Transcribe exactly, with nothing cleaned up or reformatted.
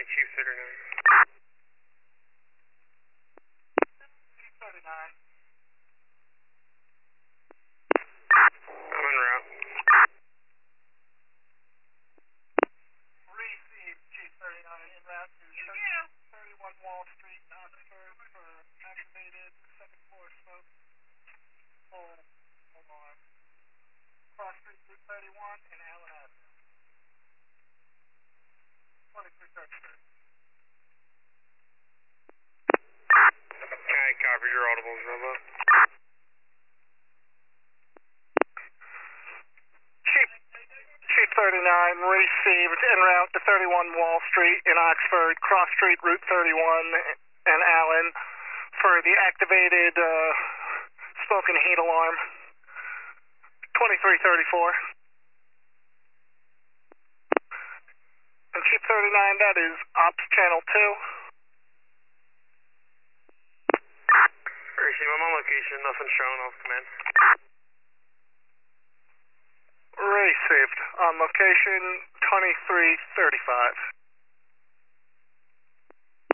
nine, Chief thirty-nine. Chief thirty-nine. I'm en route. Received, Chief thirty-nine, en route to thirty-one Wall Street, Oxford, for activated second floor smoke. Full alarm. Cross Street, Route thirty-one, and Allen Avenue. twenty-three third Street. I copied your audibles, Robo. Chief, Chief thirty-nine, received en route to thirty-one Wall Street in Oxford, Cross Street, Route thirty-one, and Allen for the activated uh, smoke and heat alarm. twenty-three thirty-four. And Chief thirty-nine, that is Ops Channel two. Receive, I'm on location, nothing showing off command. Received. On location, twenty-three thirty-five.